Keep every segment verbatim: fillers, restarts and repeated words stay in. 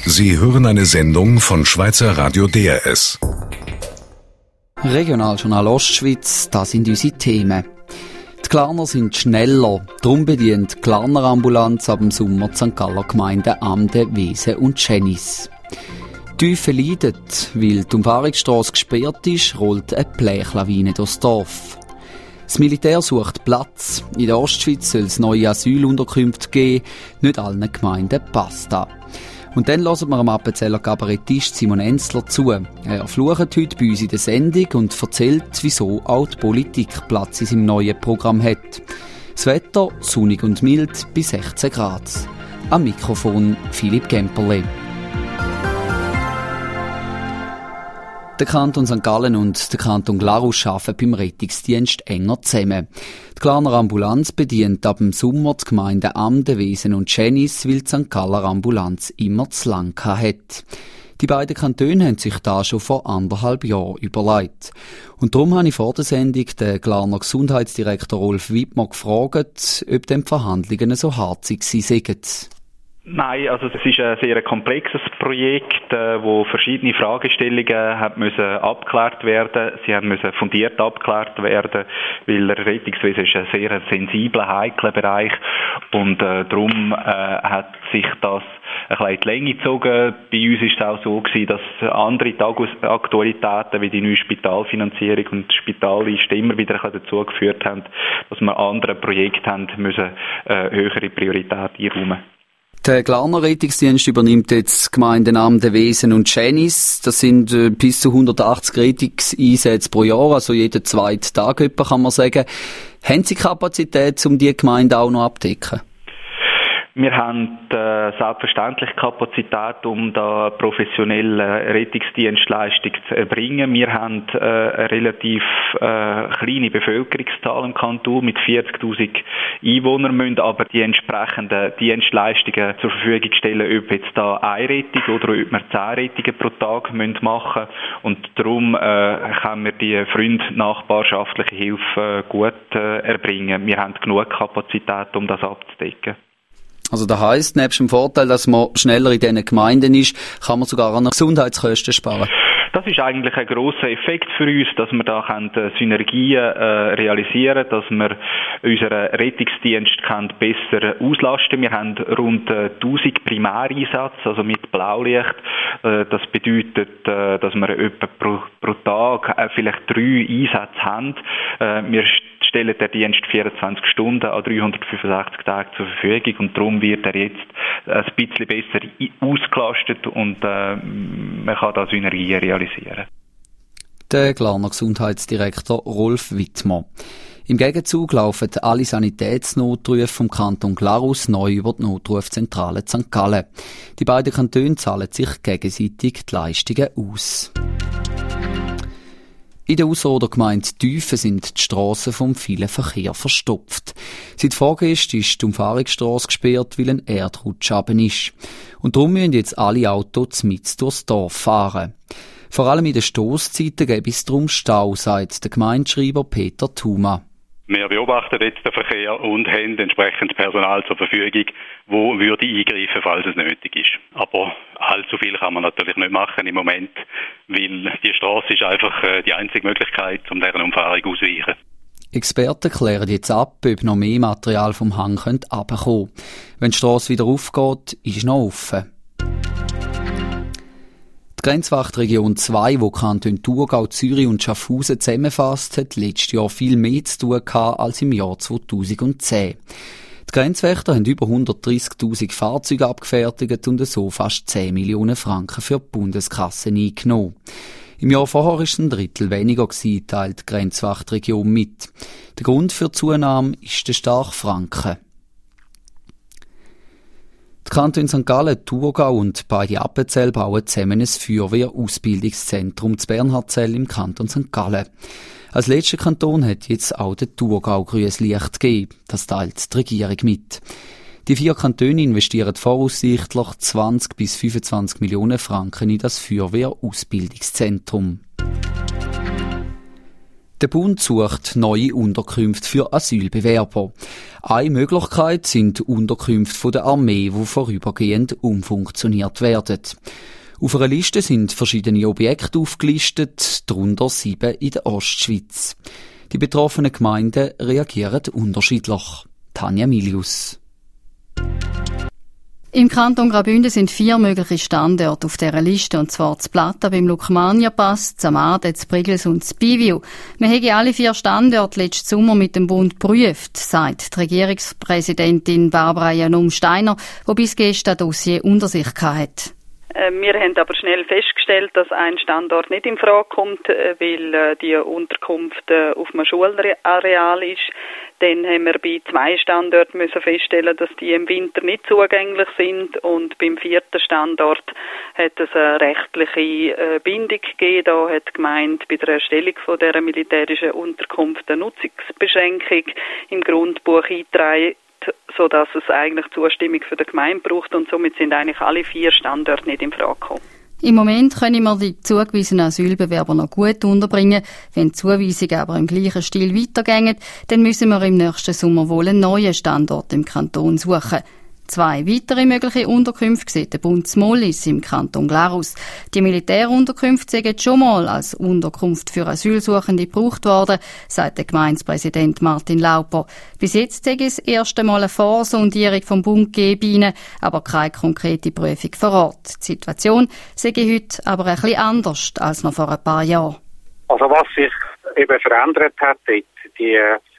Sie hören eine Sendung von Schweizer Radio D R S. Regionaljournal Ostschweiz, das sind unsere Themen. Die Glarner sind schneller, darum bedient die Glarner Ambulanz ab dem Sommer die Sankt Galler Gemeinden Amden, Wesen und Schennis. Die Tiefe leidet, weil die Umfahrungsstrasse gesperrt ist, rollt eine Blechlawine durchs Dorf. Das Militär sucht Platz. In der Ostschweiz soll es neue Asylunterkünfte geben. Nicht allen Gemeinden passt das. Und dann hören wir am Appenzeller Kabarettist Simon Enzler zu. Er flucht heute bei uns in der Sendung und erzählt, wieso auch die Politik Platz in seinem neuen Programm hat. Das Wetter sonnig und mild bei sechzehn Grad. Am Mikrofon Philipp Gemperle. Der Kanton Sankt Gallen und der Kanton Glarus arbeiten beim Rettungsdienst enger zusammen. Die Glarner Ambulanz bedient ab dem Sommer die Gemeinden Amden, Wesen und Schennis, weil die Sankt Galler Ambulanz immer zu lang hat. Die beiden Kantone haben sich da schon vor anderthalb Jahren überlegt. Und darum habe ich vor der Sendung den Glarner Gesundheitsdirektor Rolf Wittmer gefragt, ob die Verhandlungen so hart seien. Nein, also es ist ein sehr komplexes Projekt, äh, wo verschiedene Fragestellungen haben müssen abgeklärt werden. Sie haben müssen fundiert abgeklärt werden, weil der Rettungswesen ist ein sehr sensibler, heikler Bereich und äh, darum äh, hat sich das ein bisschen in die Länge gezogen. Bei uns ist es auch so gewesen, dass andere Tagesaktualitäten wie die neue Spitalfinanzierung und die Spitalliste immer wieder dazu geführt haben, dass wir andere Projekte haben müssen äh, höhere Priorität einräumen. Der Glarner Rettungsdienst übernimmt jetzt Gemeinden Amden, Wesen und Schennis. Das sind äh, bis zu hundertachtzig Rettungseinsätze pro Jahr, also jeden zweiten Tag etwa, kann man sagen. Haben Sie Kapazität, um diese Gemeinden auch noch abzudecken? Wir haben äh, selbstverständlich Kapazität, um da professionelle Rettungsdienstleistung zu erbringen. Wir haben äh, eine relativ äh, kleine Bevölkerungszahl im Kanton mit vierzigtausend Einwohnern, müssen aber die entsprechenden Dienstleistungen zur Verfügung stellen, ob jetzt da eine Rettung oder ob wir zehn Rettungen pro Tag müssen machen. Und darum äh, können wir die freund-nachbarschaftliche Hilfe äh, gut äh, erbringen. Wir haben genug Kapazität, um das abzudecken. Also das heisst, nebst dem Vorteil, dass man schneller in diesen Gemeinden ist, kann man sogar an Gesundheitskosten sparen. Das ist eigentlich ein grosser Effekt für uns, dass wir da Synergien äh, realisieren können, dass wir unseren Rettungsdienst besser auslasten. Wir haben rund äh, tausend Primäreinsatz, also mit Blaulicht. Äh, das bedeutet, äh, dass wir etwa pro, pro Tag äh, vielleicht drei Einsätze haben. Äh, wir stellen den Dienst vierundzwanzig Stunden an dreihundertfünfundsechzig Tagen zur Verfügung und darum wird er jetzt ein bisschen besser ausgelastet und äh, man kann da Synergien realisieren. Der Glarner Gesundheitsdirektor Rolf Wittmer. Im Gegenzug laufen alle Sanitätsnotrufe vom Kanton Glarus neu über die Notrufzentrale Sankt Gallen. Die beiden Kantone zahlen sich gegenseitig die Leistungen aus. In der Ausserrhoder Gemeinde Tiefen sind die Strassen vom vielen Verkehr verstopft. Seit vorgestern ist die Umfahrungsstrasse gesperrt, weil ein Erdrutsch runter ist. Und darum müssen jetzt alle Autos mit durchs Dorf fahren. Vor allem in den Stosszeiten gäbe es darum Stau, sagt der Gemeindeschreiber Peter Thuma. Wir beobachten jetzt den Verkehr und haben entsprechend Personal zur Verfügung, wo würde eingreifen, falls es nötig ist. Aber allzu viel kann man natürlich nicht machen im Moment, weil die Strasse ist einfach die einzige Möglichkeit, um deren Umfahrung auszuweichen. Experten klären jetzt ab, ob noch mehr Material vom Hang herunterkommen könnte. Wenn die Strasse wieder aufgeht, ist noch offen. Die Grenzwachtregion zwei, wo Kanton Thurgau, Zürich und Schaffhausen zusammenfasst, hat letztes Jahr viel mehr zu tun gehabt als im Jahr zweitausendzehn. Die Grenzwächter haben über hundertdreissigtausend Fahrzeuge abgefertigt und so fast zehn Millionen Franken für die Bundeskasse eingenommen. Im Jahr vorher war es ein Drittel weniger gewesen, teilt die Grenzwachtregion mit. Der Grund für die Zunahme ist der starke Franken. Die Kantone Sankt Gallen, Thurgau und beide Appenzell bauen zusammen ein Feuerwehr-Ausbildungszentrum zu Bernhardzell im Kanton Sankt Gallen. Als letzter Kanton hat jetzt auch der Thurgau grünes Licht gegeben. Das teilt die Regierung mit. Die vier Kantone investieren voraussichtlich zwanzig bis fünfundzwanzig Millionen Franken in das Feuerwehr-Ausbildungszentrum. Der Bund sucht neue Unterkünfte für Asylbewerber. Eine Möglichkeit sind Unterkünfte von der Armee, die vorübergehend umfunktioniert werden. Auf einer Liste sind verschiedene Objekte aufgelistet, darunter sieben in der Ostschweiz. Die betroffenen Gemeinden reagieren unterschiedlich. Tanja Milius. Im Kanton Graubünden sind vier mögliche Standorte auf dieser Liste, und zwar das Plata beim Lukmania-Pass, das Amade, das Brigels und das Bivio. Wir haben alle vier Standorte letzten Sommer mit dem Bund geprüft, sagt die Regierungspräsidentin Barbara Janum-Steiner, die bis gestern ein Dossier unter sich hatte. Wir haben aber schnell festgestellt, dass ein Standort nicht in Frage kommt, weil die Unterkunft auf einem Schulareal ist. Dann haben wir bei zwei Standorten müssen feststellen, dass die im Winter nicht zugänglich sind, und beim vierten Standort hat es eine rechtliche Bindung gegeben. Da hat die Gemeinde bei der Erstellung von dieser militärischen Unterkunft eine Nutzungsbeschränkung im Grundbuch eingetragen, sodass es eigentlich Zustimmung für die Gemeinde braucht, und somit sind eigentlich alle vier Standorte nicht in Frage gekommen. Im Moment können wir die zugewiesenen Asylbewerber noch gut unterbringen. Wenn die Zuweisungen aber im gleichen Stil weitergehen, dann müssen wir im nächsten Sommer wohl einen neuen Standort im Kanton suchen. Zwei weitere mögliche Unterkünfte sieht der Bund Smollis im Kanton Glarus. Die Militärunterkünfte sind schon mal als Unterkunft für Asylsuchende gebraucht worden, sagt der Gemeindepräsident Martin Lauper. Bis jetzt sei es erst einmal eine Vorsondierung vom Bund gegeben, aber keine konkrete Prüfung vor Ort. Die Situation sei heute aber ein bisschen anders als noch vor ein paar Jahren. Also was sich eben verändert hat, die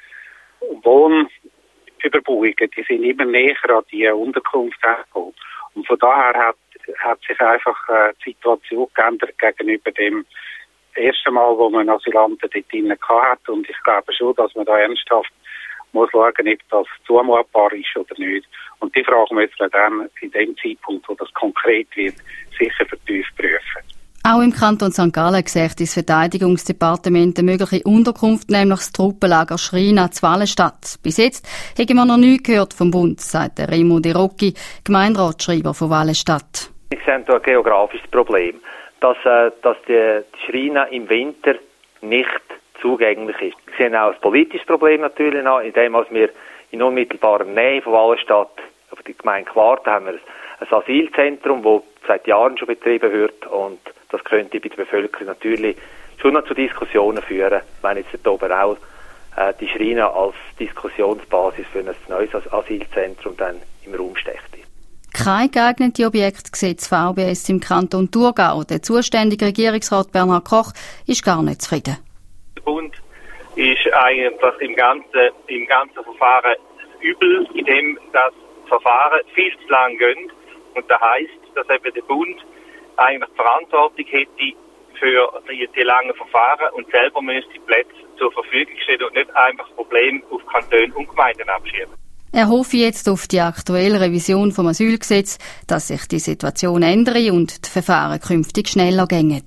Wohn Überbauungen, die sind immer näher an die Unterkunft hergekommen. Und von daher hat, hat sich einfach äh, die Situation geändert gegenüber dem ersten Mal, wo man Asylanten dort drinnen hatte. Und ich glaube schon, dass man da ernsthaft muss schauen, ob das zumutbar ist oder nicht. Und die Frage müssen wir dann in dem Zeitpunkt, wo das konkret wird, sicher vertieft prüfen. Auch im Kanton Sankt Gallen sieht das Verteidigungsdepartement eine mögliche Unterkunft, nämlich das Truppenlager Schrina zu Wallenstadt. Bis jetzt haben wir noch nichts gehört vom Bund, sagt Remo De Rocchi, Gemeinderatsschreiber von Wallenstadt. Wir sehen hier ein geografisches Problem, dass, äh, dass die, die Schrina im Winter nicht zugänglich ist. Wir sehen auch ein politisches Problem natürlich noch, indem wir in unmittelbarer Nähe von Wallenstadt, auf die Gemeinde Quarten, haben wir ein Asylzentrum, das seit Jahren schon betrieben wird, und das könnte bei der Bevölkerung natürlich schon noch zu Diskussionen führen, wenn jetzt da oben auch äh, die Schrina als Diskussionsbasis für ein neues Asylzentrum dann im Raum steht. Kein geeignetes Objekt sieht das V B S im Kanton Thurgau. Der zuständige Regierungsrat Bernhard Koch ist gar nicht zufrieden. Der Bund ist eigentlich im ganzen, im ganzen Verfahren übel, indem das Verfahren viel zu lang geht. Und das heisst, dass eben der Bund eigentlich die Verantwortung hätte für die, die langen Verfahren und selber müsste die Plätze zur Verfügung stellen und nicht einfach das Problem auf Kantone und Gemeinden abschieben. Er hoffe jetzt auf die aktuelle Revision vom Asylgesetz, dass sich die Situation ändere und die Verfahren künftig schneller gehen.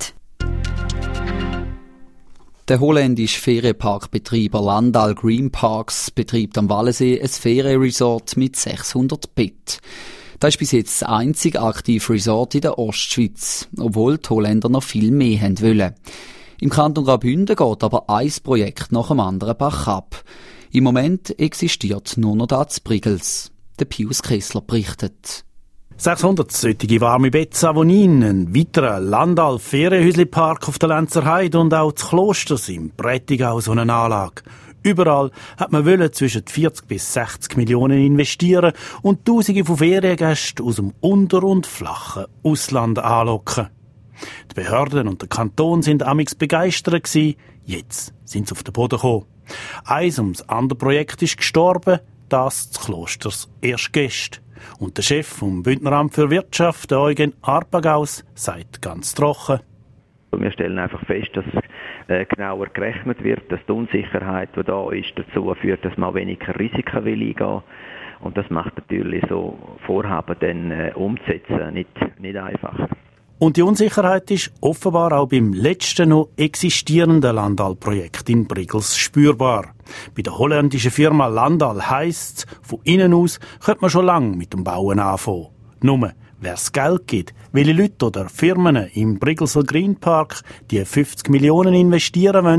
Der holländische Ferienparkbetreiber Landal Green Parks betreibt am Wallensee ein Ferienresort mit sechshundert Betten. Das ist bis jetzt das einzige aktive Resort in der Ostschweiz, obwohl die Holländer noch viel mehr haben wollen. Im Kanton Graubünden geht aber ein Projekt nach dem anderen Bach ab. Im Moment existiert nur noch das Brigels. Der Pius Kessler berichtet. sechshundert solche warme Betten Savonin, ein weiterer Landal-Ferienhäusli-Park auf der Lenzer Heide und auch das Kloster im Prättigau so eine Anlage. Überall hat man wollen zwischen vierzig bis sechzig Millionen investieren und Tausende von Feriengästen aus dem Unter- und flachen Ausland anlocken. Die Behörden und der Kanton sind amix begeistert gewesen. Jetzt sind sie auf den Boden gekommen. Eins ums andere Projekt ist gestorben, das des Klosters Erstgäste. Und der Chef vom Bündneramt für Wirtschaft, der Eugen Arpagaus, sagt ganz trocken: Wir stellen einfach fest, dass äh, genauer gerechnet wird, dass die Unsicherheit, die da ist, dazu führt, dass man weniger Risiken will eingehen. Und das macht natürlich so Vorhaben dann äh, umzusetzen nicht, nicht einfacher. Und die Unsicherheit ist offenbar auch beim letzten noch existierenden Landal-Projekt in Brigels spürbar. Bei der holländischen Firma Landal heisst es, von innen aus könnte man schon lange mit dem Bauen anfangen. Nur, wer es Geld gibt, welche Leute oder Firmen im Brigelser Green Park die fünfzig Millionen investieren wollen,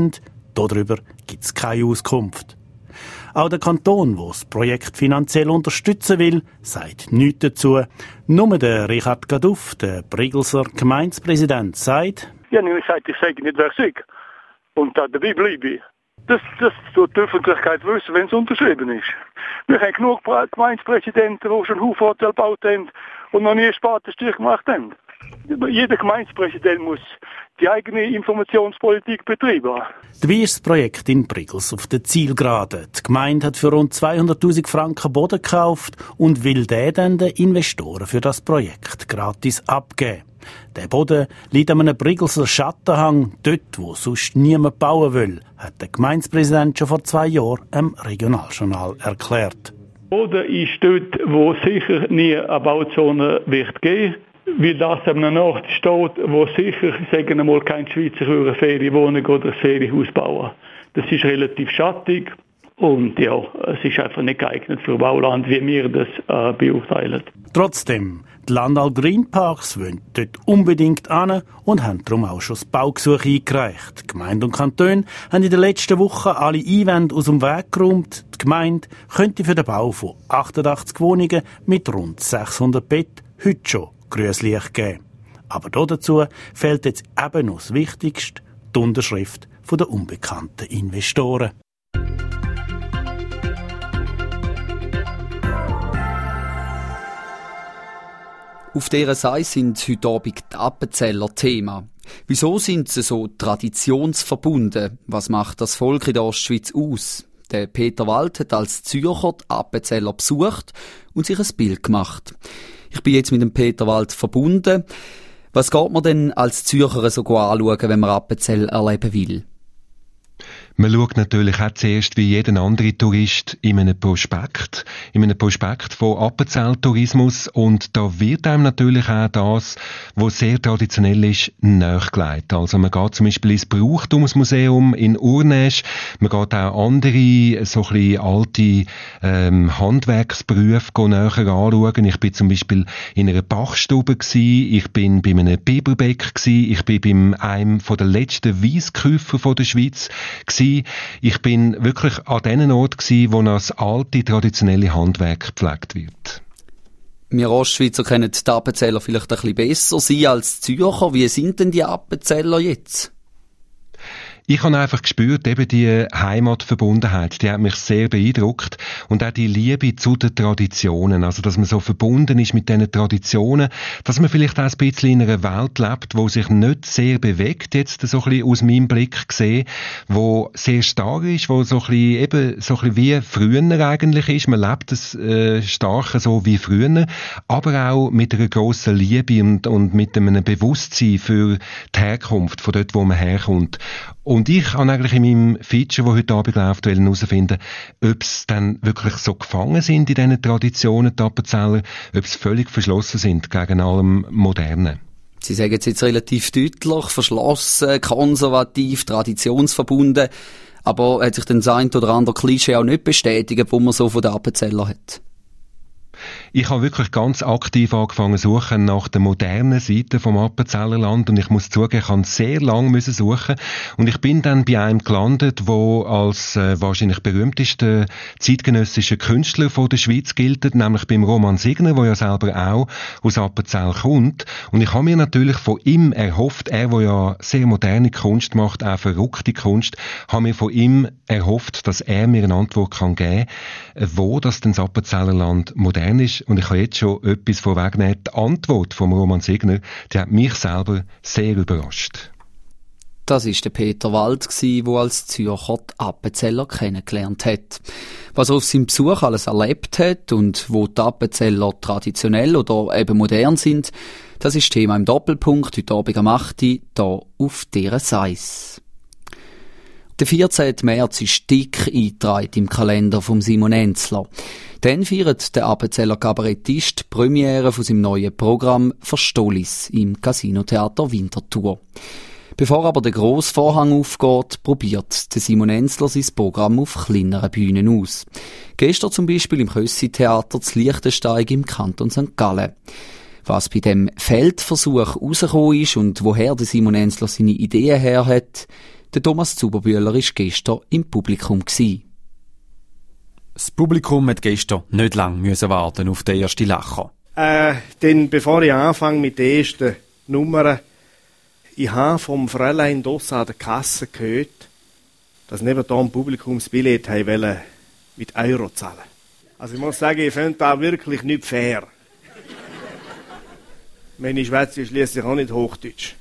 Darüber gibt es keine Auskunft. Auch der Kanton, der das Projekt finanziell unterstützen will, sagt nichts dazu. Nur der Richard Gaduff, der Brigelser Gemeindepräsident, sagt: Ja, ich sage, ich sage nicht, wer es ist. Und da dabei bleibe ich. Das, das tut die Öffentlichkeit wissen, wenn es unterschrieben ist. Wir haben genug Gemeindepräsidenten, die schon Haufen Hotel gebaut haben und noch nie einen Spatenstich gemacht haben. Jeder Gemeindepräsident muss die eigene Informationspolitik betreiben. Dabei ist das Projekt in Brigels auf der Zielgerade. Die Gemeinde hat für rund zweihunderttausend Franken Boden gekauft und will den dann den Investoren für das Projekt gratis abgeben. Der Boden liegt an einem Brigelser Schattenhang, dort, wo sonst niemand bauen will, hat der Gemeindepräsident schon vor zwei Jahren im Regionaljournal erklärt. Boden ist dort, wo sicher nie eine Bauzone wird geben, weil das an einem Ort steht, wo sicher, sagen wir mal, kein Schweizer eine Ferienwohnung oder ein Ferienhaus bauen. Das ist relativ schattig und ja, es ist einfach nicht geeignet für Bauland, wie wir das äh, beurteilen. Trotzdem, die Landal Green Parks wollen dort unbedingt hin und haben darum auch schon das Baugesuch eingereicht. Die Gemeinde und Kantone haben in den letzten Wochen alle Einwände aus dem Weg geräumt. Die Gemeinde könnte für den Bau von achtundachtzig Wohnungen mit rund sechshundert Betten heute schon grünes Licht geben. Aber dazu fehlt jetzt eben noch das Wichtigste, die Unterschrift der unbekannten Investoren. Auf dieser Seite sind heute Abend die Appenzeller Thema. Wieso sind sie so traditionsverbunden? Was macht das Volk in der Ostschweiz aus? Der Peter Wald hat als Zürcher die Appenzeller besucht und sich ein Bild gemacht. Ich bin jetzt mit dem Peter Wald verbunden. Was geht man denn als Zürcher so anschauen, wenn man Appenzell erleben will? Man schaut natürlich auch zuerst wie jeder andere Tourist in einem Prospekt, in einem Prospekt von Appenzell-Tourismus, und da wird einem natürlich auch das, was sehr traditionell ist, nachgelegt. Also man geht zum Beispiel ins Brauchtumsmuseum in Urnäsch, man geht auch andere, so ein bisschen alte ähm, Handwerksberufe näher anschauen. Ich bin zum Beispiel in einer Bachstube gsi, ich bin bei einem Biberbeck gsi, ich bin beim einem von der letzten Weisskäufer von der Schweiz gsi. Ich bin wirklich an den Ort gsi, wo das alte, traditionelle Handwerk gepflegt wird. Wir Ostschweizer kennen die Appenzeller vielleicht ein bisschen besser, Sie als Zürcher. Wie sind denn die Appenzeller jetzt? Ich habe einfach gespürt, eben die Heimatverbundenheit, die hat mich sehr beeindruckt, und auch die Liebe zu den Traditionen, also dass man so verbunden ist mit diesen Traditionen, dass man vielleicht auch ein bisschen in einer Welt lebt, wo sich nicht sehr bewegt, jetzt so ein bisschen aus meinem Blick gesehen, wo sehr starr ist, wo so ein bisschen eben so ein bisschen wie früher eigentlich ist, man lebt es äh, stark so wie früher, aber auch mit einer grossen Liebe und, und mit einem Bewusstsein für die Herkunft, von dort, wo man herkommt. Und ich habe eigentlich in meinem Feature, das heute Abend läuft, herausfinden, ob es dann wirklich so gefangen sind in diesen Traditionen, die Appenzeller, ob sie völlig verschlossen sind gegen allem Modernen. Sie sagen es jetzt relativ deutlich, verschlossen, konservativ, traditionsverbunden, aber hat sich dann das ein oder andere Klischee auch nicht bestätigt, wo man so von den Appenzeller hat? Ich habe wirklich ganz aktiv angefangen zu suchen nach der modernen Seite vom Appenzeller Land, und ich muss zugeben, ich habe sehr lange müssen suchen, und ich bin dann bei einem gelandet, wo als äh, wahrscheinlich berühmtester zeitgenössischer Künstler von der Schweiz gilt, nämlich beim Roman Signer, der ja selber auch aus Appenzell kommt, und ich habe mir natürlich von ihm erhofft, er, der ja sehr moderne Kunst macht, auch verrückte Kunst, habe mir von ihm erhofft, dass er mir eine Antwort kann geben kann, wo das denn das Appenzeller Land modern ist. Und ich kann jetzt schon etwas vorwegnehmen. Die Antwort vom Roman Signer, die hat mich selber sehr überrascht. Das war der Peter Wald, der als Zürcher die Appenzeller kennengelernt hat. Was er auf seinem Besuch alles erlebt hat und wo die Appenzeller traditionell oder eben modern sind, das ist Thema im Doppelpunkt heute Abend am acht Uhr hier auf dieser Seis. Der vierzehnten März ist dick eingetragen im Kalender von Simon Enzler. Dann feiert der Appenzeller Kabarettist die Premiere von seinem neuen Programm «Verstohlis» im Casino-Theater Winterthur. Bevor aber der grosse Vorhang aufgeht, probiert der Simon Enzler sein Programm auf kleineren Bühnen aus. Gestern zum Beispiel im Kössi-Theater zu Liechtensteig im Kanton Sankt Gallen. Was bei dem Feldversuch rausgekommen ist und woher der Simon Enzler seine Ideen her hat, Der Thomas Zuberbühler war gestern im Publikum. Das Publikum hat gestern nicht lange warten auf den ersten Lacher. Äh, denn bevor ich anfange mit den ersten Nummern, ich habe vom Fräulein Dossa an der Kasse gehört, dass neben da ein Publikumsbillett wollen mit Euro zahlen. Also ich muss sagen, ich finde das wirklich nicht fair. Meine Schwätze ist schliesslich auch nicht Hochdeutsch.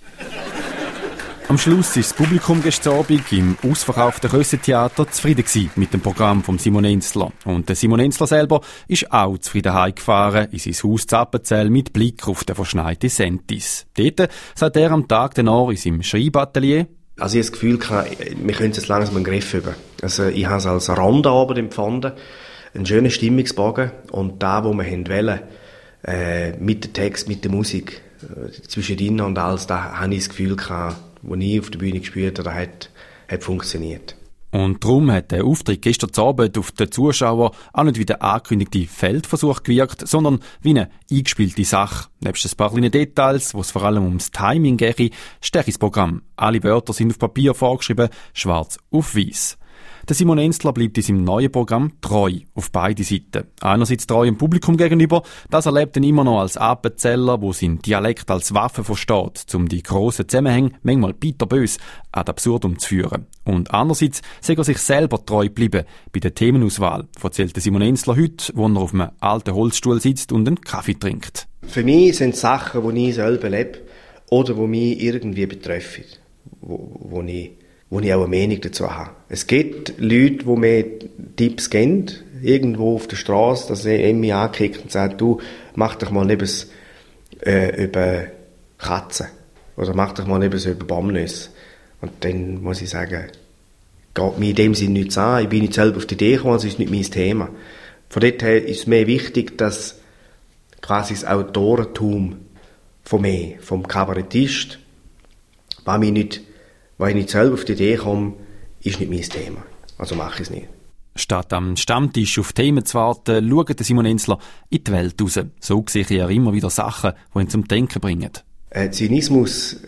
Am Schluss war das Publikum gestern Abend im ausverkauften Kössentheater zufrieden mit dem Programm von Simon Enzler. Und der Simon Enzler selber ist auch zufrieden heimgefahren in sein Haus zu Appenzell mit Blick auf den verschneiten Sentis. Dort sagt er am Tag danach in seinem Schreibatelier: Also ich habe das Gefühl, wir können es jetzt langsam in den Griff über. Also ich habe es als Randabend empfunden, einen schönen Stimmungsbogen und da, wo wir wollen, äh, mit dem Text, mit der Musik, äh, zwischen ihnen und alles, da habe ich das Gefühl gehabt, wo ich auf der Bühne gespielt habe, hat, hat funktioniert. Und darum hat der Auftritt gestern Abend auf den Zuschauer auch nicht wie der angekündigte Feldversuch gewirkt, sondern wie eine eingespielte Sache. Nebst ein paar kleinen Details, wo es vor allem ums Timing geht, steht das Programm. Alle Wörter sind auf Papier vorgeschrieben, schwarz auf weiß. Der Simon Enzler bleibt in seinem neuen Programm treu auf beide Seiten. Einerseits treu im Publikum gegenüber, das erlebt er immer noch als Appenzeller, wo sein Dialekt als Waffe versteht, um die grossen Zusammenhänge, manchmal bitterbös, ad absurdum zu führen. Und andererseits sei er sich selber treu geblieben bei der Themenauswahl, erzählt der Simon Enzler heute, wo er auf einem alten Holzstuhl sitzt und einen Kaffee trinkt. Für mich sind es Sachen, die ich selber lebe oder die mich irgendwie betreffen, wo, wo ich wo ich auch eine Meinung dazu habe. Es gibt Leute, die mir Tipps geben, irgendwo auf der Straße, dass sie mich ankickt und sagt, du, mach doch mal etwas äh, über Katzen. Oder mach doch mal etwas über Bamnüsse. Und dann muss ich sagen, geht mir in dem Sinne nichts an, ich bin nicht selber auf die Idee gekommen, es ist nicht mein Thema. Von dort her ist es mir wichtig, dass quasi das Autorentum von mir, vom Kabarettist, was mich nicht Weil ich nicht selber auf die Idee komme, ist nicht mein Thema. Also mache ich es nicht. Statt am Stammtisch auf Themen zu warten, schaut Simon Enzler in die Welt raus. So sehe er immer wieder Sachen, die ihn zum Denken bringen. Äh, Zynismus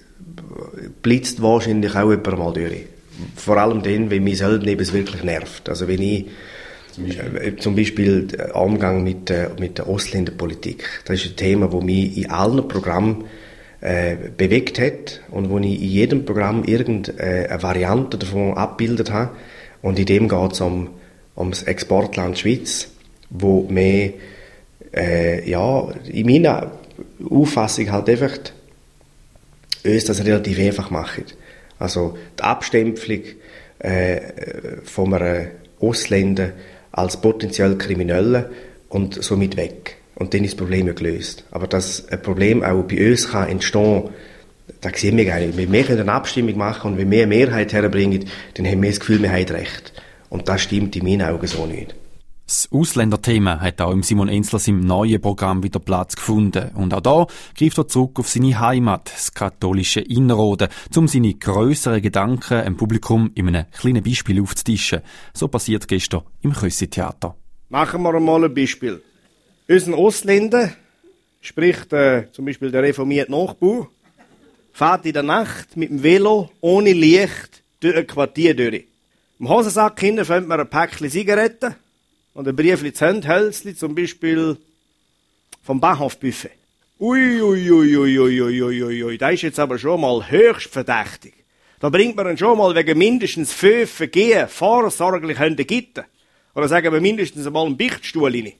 blitzt wahrscheinlich auch jemand mal durch. Vor allem dann, wenn mich selber es wirklich nervt. Also wenn ich zum Beispiel, äh, zum Beispiel der Umgang mit, äh, mit der Ausländerpolitik. Das ist ein Thema, das mich in allen Programmen Äh, bewegt hat und wo ich in jedem Programm irgendeine Variante davon abgebildet habe. Und in dem geht es um, um das Exportland Schweiz, wo mehr, äh, ja, in meiner Auffassung halt einfach uns das relativ einfach machen. Also die Abstempelung äh, von einem Ausländer als potenziell Kriminellen und somit weg. Und dann ist das Problem ja gelöst. Aber dass ein Problem auch bei uns kann entstehen, das sehen wir gar nicht. Wenn wir eine Abstimmung machen und wenn wir eine Mehrheit herbringen, dann haben wir das Gefühl, wir haben Recht. Und das stimmt in meinen Augen so nicht. Das Ausländerthema hat auch im Simon Enzler seinem neuen Programm wieder Platz gefunden. Und auch da greift er zurück auf seine Heimat, das katholische Innerrhoden, um seine grösseren Gedanken im Publikum in einem kleinen Beispiel aufzutischen. So passiert gestern im Kössentheater. Machen wir einmal ein Beispiel. Unser Ausländer, sprich äh, zum Beispiel der reformierte Nachbar, fährt in der Nacht mit dem Velo ohne Licht durch ein Quartier durch. Im Hosensack hinten findet man ein Päckchen Zigaretten und ein Briefchen Zündhölzchen, zum Beispiel vom Bahnhofbuffet. Ui, ui, ui, ui, ui, ui, ui, ui, das ist jetzt aber schon mal höchst verdächtig. Da bringt man ihn schon mal wegen mindestens fünf Vergehen vorsorglich hinter Gitter. Oder sagen wir mindestens einmal einen Beichtstuhl rein.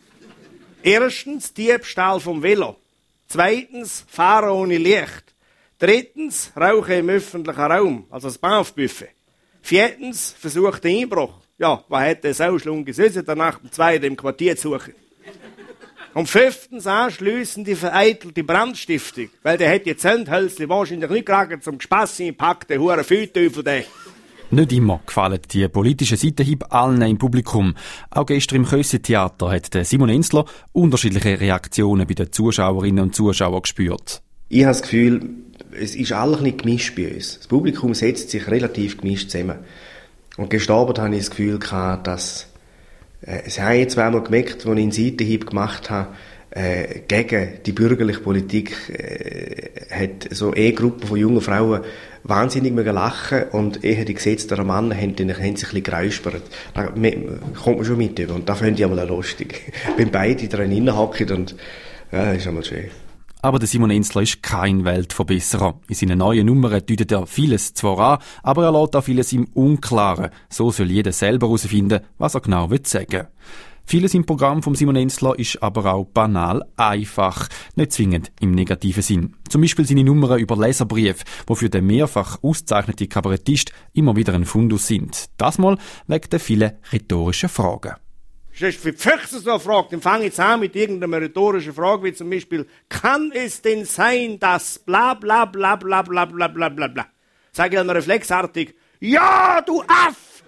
Erstens Diebstahl vom Velo. Zweitens Fahren ohne Licht. Drittens Rauchen im öffentlichen Raum, also das Bahnhofbuffet. Viertens versuchter Einbruch. Ja, was hätte der Sauschlung gesessen, danach um zwei im Quartier zu suchen. Und fünftens anschliessend die vereitelte Brandstiftung, weil der hätte jetzt Zündhölzchen wahrscheinlich nicht gerade zum Gespass einpackt, der hure Füllteufel, der. Nicht immer gefallen die politischen Seitenhiebe allen im Publikum. Auch gestern im Kössentheater hat der Simon Enzler unterschiedliche Reaktionen bei den Zuschauerinnen und Zuschauern gespürt. Ich habe das Gefühl, es ist alles nicht gemischt bei uns. Das Publikum setzt sich relativ gemischt zusammen. Und gestern Abend hatte ich das Gefühl gehabt, dass äh, es haben jetzt zweimal gemerkt, als ich einen Seitenhieb gemacht habe, äh, gegen die bürgerliche Politik, äh, hat so eine Gruppe von jungen Frauen wahnsinnig lachen und eher die gesetzteren Männer haben, haben sich ein bisschen geräuspert. Da kommt man schon mit über und das finde ich einmal lustig. Wenn beide drin hocken und ja, das ist einmal schön. Aber der Simon Enzler ist kein Weltverbesserer. In seinen neuen Nummern deutet er vieles zwar an, aber er lässt auch vieles im Unklaren. So soll jeder selber herausfinden, was er genau sagen will. Vieles im Programm von Simon Enzler ist aber auch banal einfach, nicht zwingend im negativen Sinn. Zum Beispiel seine Nummern über Leserbriefe, die für den mehrfach ausgezeichneten Kabarettist immer wieder ein Fundus sind. Das mal wegen der vielen rhetorischen Fragen. Sonst für die Füchse so fragt, dann fange ich jetzt an mit irgendeiner rhetorischen Frage, wie zum Beispiel, kann es denn sein, dass bla bla bla bla bla bla bla bla bla. Sage ich dann reflexartig, ja, du Aff!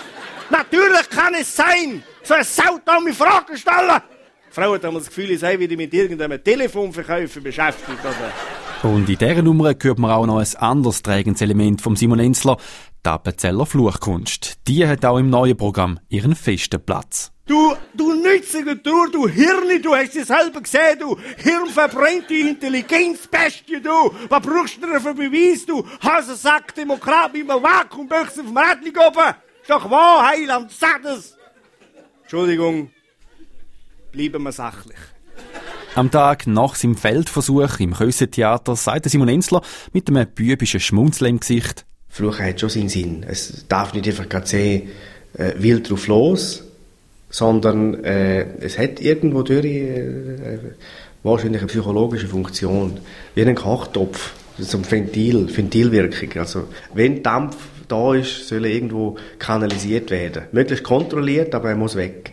Natürlich kann es sein! So eine saudumme Fragen stellen! Die Frau hat das Gefühl, ich sei wieder mit irgendeinem Telefonverkäufer beschäftigt. Oder? Und in dieser Nummer hört man auch noch ein anderes tragendes Element von Simon Enzler, die Appenzeller Fluchkunst. Die hat auch im neuen Programm ihren festen Platz. Du, du nützliche Tour, du Hirni, du hast es selber gesehen, du hirnverbrennte Intelligenzbestie, du. Was brauchst du denn für Beweis, du Hasensack, Demokrat mit einem Vakuumbüchse vom Rädchen oben? Ist doch wahr, Heiland, sag das. Entschuldigung, bleiben wir sachlich. Am Tag nach seinem Feldversuch im Kössentheater sagte Simon Enzler mit einem bübischen Schmunzeln im Gesicht: Fluchen hat schon seinen Sinn. Es darf nicht einfach gerade sehen, äh, wild drauf los, sondern äh, es hat irgendwo durch äh, wahrscheinlich eine psychologische Funktion. Wie ein Kochtopf, so ein Ventil, Ventilwirkung. Also, wenn Dampf da ist, soll er irgendwo kanalisiert werden. Möglichst kontrolliert, aber er muss weg.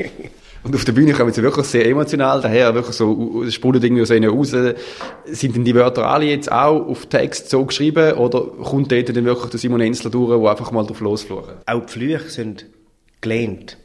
Und auf der Bühne kommen sie wirklich sehr emotional daher, wirklich so, es sprudelt irgendwie aus ihnen raus. Sind denn die Wörter alle jetzt auch auf Text so geschrieben, oder kommt dort dann wirklich der Simon Enzler durch, der einfach mal drauf losfluchen? Auch die Flüche sind gelernt.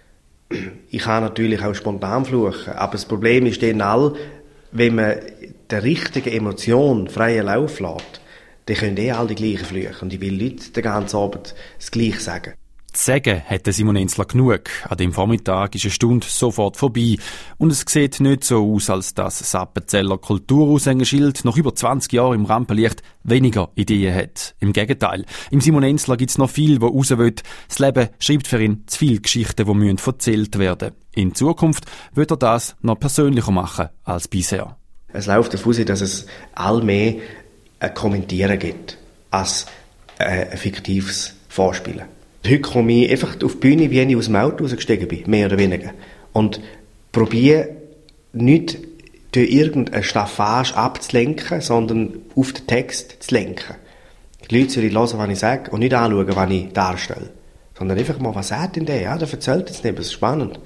Ich kann natürlich auch spontan fluchen, aber das Problem ist dann all, wenn man der richtigen Emotion freien Lauf lässt, dann können eh alle die gleichen Flüche. Und ich will nicht den ganzen Abend das Gleiche sagen. Zu sagen hat Simon Enzler genug. An dem Vormittag ist eine Stunde sofort vorbei. Und es sieht nicht so aus, als dass das Appenzeller Kulturaushängeschild nach über zwanzig Jahren im Rampenlicht weniger Ideen hat. Im Gegenteil. Im Simon Enzler gibt's noch viel, wo raus will. Das Leben schreibt für ihn zu viele Geschichten, die müssen erzählt werden. In Zukunft wird er das noch persönlicher machen als bisher. Es läuft davon, dass es allmählich ein Kommentieren gibt, als äh, ein fiktives Vorspielen. Heute komme ich einfach auf die Bühne, wie ich aus dem Auto rausgestiegen bin, mehr oder weniger. Und probiere nicht durch irgendeine Staffage abzulenken, sondern auf den Text zu lenken. Die Leute sollen hören, was ich sage, und nicht anschauen, was ich darstelle. Sondern einfach mal, was sagt denn der? Ja, der erzählt jetzt nicht, das ist spannend.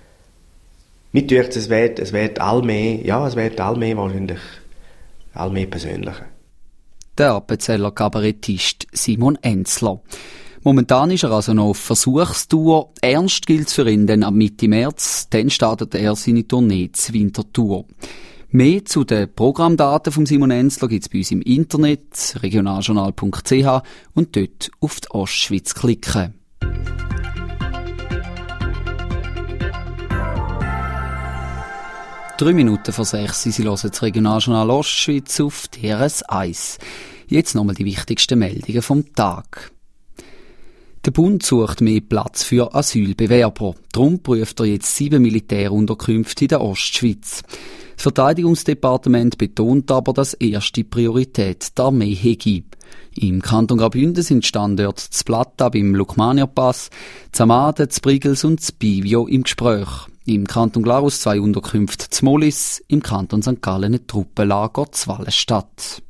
Mir denkt, es wird, es wird allmählich, ja, es wird allmählich wahrscheinlich, allmählich persönlicher. Der Appenzeller Kabarettist Simon Enzler. Momentan ist er also noch auf Versuchstour. Ernst gilt für ihn dann ab Mitte März. Dann startet er seine Tournee zur Wintertour. Mehr zu den Programmdaten von Simon Enzler gibt es bei uns im Internet, regionaljournal punkt c h, und dort auf die Ostschweiz klicken. Drei Minuten vor sechs, Sie hören das Regionaljournal Ostschweiz auf D R S eins. Jetzt nochmal die wichtigsten Meldungen vom Tag. Der Bund sucht mehr Platz für Asylbewerber. Darum prüft er jetzt sieben Militärunterkünfte in der Ostschweiz. Das Verteidigungsdepartement betont aber, dass erste Priorität die Armee hege. Im Kanton Graubünden sind Standorte z Plata beim Lukmanierpass, z Amaden, z Brigels und z Bivio im Gespräch. Im Kanton Glarus zwei Unterkünfte z Mollis, im Kanton Sankt Gallen ein Truppenlager z Wallenstadt.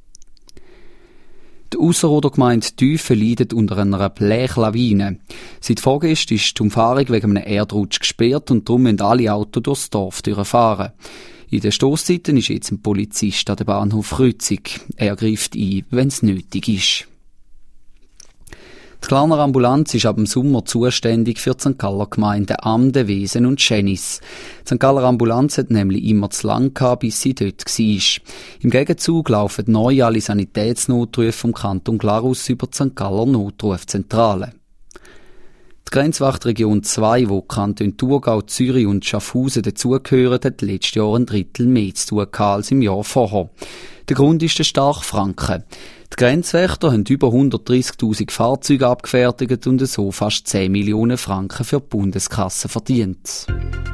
Die Ausserrhoder Gemeinde Tüfen leidet unter einer Blechlawine. Seit vorgestern ist die Umfahrung wegen einem Erdrutsch gesperrt und darum müssen alle Autos durchs Dorf durchfahren. In den Stosszeiten ist jetzt ein Polizist an der Bahnhof Rützig. Er greift ein, wenn es nötig ist. Die Glarner Ambulanz ist ab dem Sommer zuständig für die Sankt Galler Gemeinden Amden, Wesen und Schenis. Die Sankt Galler Ambulanz hat nämlich immer zu lang gehabt, bis sie dort war. Im Gegenzug laufen neu alle Sanitätsnotrufe vom Kanton Glarus über die Sankt Galler Notrufzentrale. Die Grenzwachtregion zwei, wo die Kantone Thurgau, Zürich und Schaffhausen dazugehören, hat letztes Jahr ein Drittel mehr zu tun als im Jahr vorher. Der Grund ist der starke Franken. Die Grenzwächter haben über hundertdreissigtausend Fahrzeuge abgefertigt und so fast zehn Millionen Franken für die Bundeskasse verdient.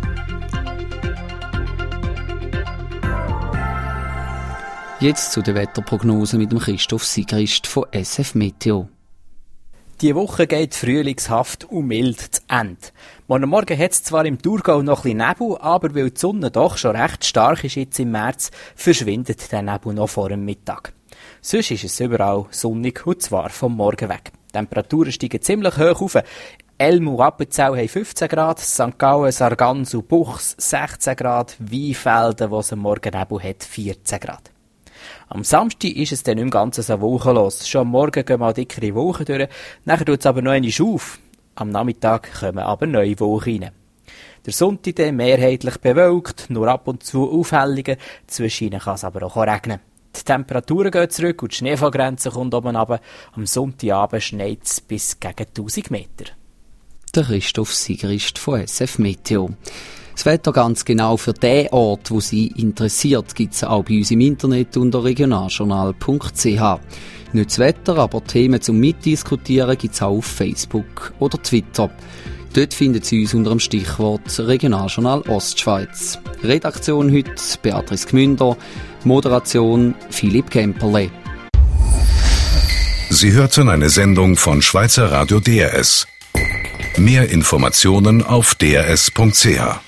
Jetzt zu der Wetterprognose mit dem Christoph Sigrist von S F Meteo. Die Woche geht frühlingshaft und mild zu Ende. Morgen Morgen hat es zwar im Thurgau noch ein bisschen Nebel, aber weil die Sonne doch schon recht stark ist jetzt im März, verschwindet der Nebel noch vor dem Mittag. Sonst ist es überall sonnig und zwar vom Morgen weg. Die Temperaturen steigen ziemlich hoch auf. Elm und Appenzell haben fünfzehn Grad, Sankt Gallen, Sargans und Buchs sechzehn Grad, Weinfelden, wo es am Morgen Nebel hat, vierzehn Grad. Am Samstag ist es dann nicht im Ganzen so wolkenlos. Schon am Morgen gehen mal dickere Wolken durch, nachher tut es aber noch einmal auf. Am Nachmittag kommen aber neue Wolken rein. Der Sonntag dann mehrheitlich bewölkt, nur ab und zu Aufhellungen, zwischendurch kann es aber auch regnen. Die Temperaturen gehen zurück und die Schneefallgrenze kommt oben runter. Am Sonntagabend schneit es bis gegen tausend Meter. Der Christoph Sigrist von S F Meteo. Das Wetter ganz genau für den Ort, wo Sie interessiert, gibt es auch bei uns im Internet unter regionaljournal punkt c h. Nicht das Wetter, aber Themen zum Mitdiskutieren gibt es auch auf Facebook oder Twitter. Dort finden Sie uns unter dem Stichwort Regionaljournal Ostschweiz. Redaktion heute Beatrice Gmünder, Moderation Philipp Kemperle. Sie hörten eine Sendung von Schweizer Radio D R S. Mehr Informationen auf d r s punkt c h.